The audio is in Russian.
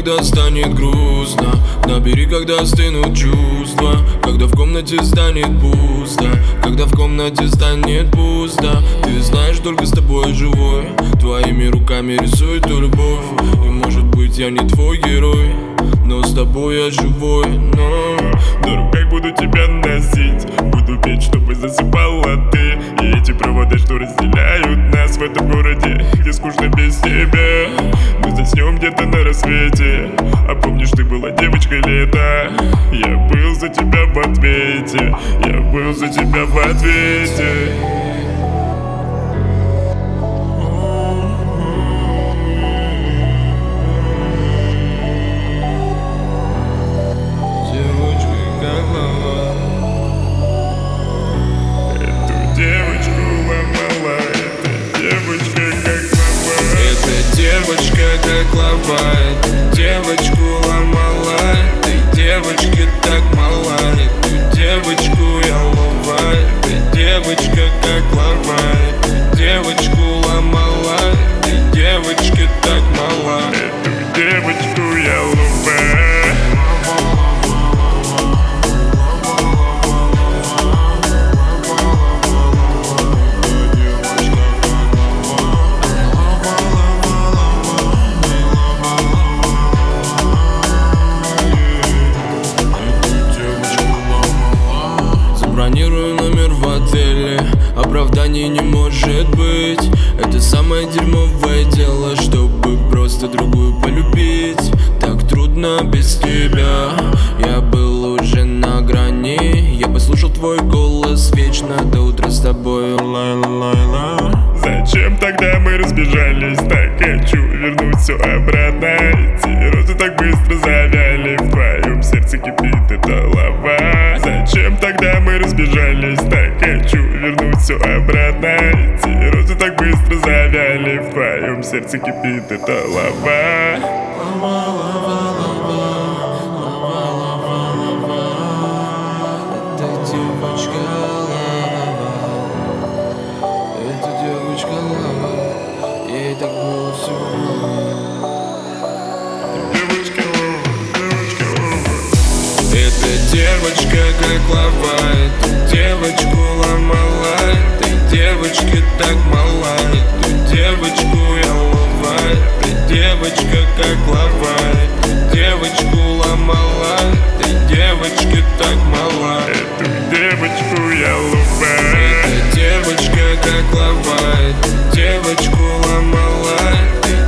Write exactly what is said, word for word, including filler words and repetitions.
когда станет грустно. Набери, когда стынут чувства. Когда в комнате станет пусто. Когда в комнате станет пусто. Ты знаешь, только с тобой живой. Твоими руками рисую ту любовь. И может быть я не твой герой, но с тобой я живой. Но на руках буду тебя носить, буду петь, чтобы засыпала ты. И эти провода, что разделяют нас в этом городе, где скучно без тебя. Мы заснем где-то на рассвете. А помнишь, ты была девочкой лета? Я был за тебя в ответе. Я был за тебя в ответе. Девочка как лава, эту девочку ломала. Этой девочке так мало, эту девочку я ловаю. Эта девочка как лава, эту девочку ломала. Этой девочке так мало, эту девочку я ловаю. Бронирую номер в отеле, оправданий не может быть. Это самое дерьмовое дело, чтобы просто другую полюбить. Так трудно без тебя, я был уже на грани. Я бы слушал твой голос вечно до утра с тобой. Ла-ла-ла-ла. Зачем тогда мы разбежались? Так хочу вернуть все обратно. Эти розы так быстро завяли, в твоем сердце кипит эта лава. Зачем тогда мы разбежались? Так хочу вернуть все обратно. Эти розы так быстро завяли, в твоем сердце кипит эта лава. Лава, лава, лава, лава, лава, лава. Это девочка лава. Это девочка лава. Ей так было всего мало. Девочка лава, девочка лава. Эта девочка как лава, эту девочку ломала. Этой девочке так мало, эту девочку я ловаю. Эта девочка как лава, эту девочку ломала. Этой девочке так мало, эту девочку я ловаю. эта девочка как лава, эту девочку ломала.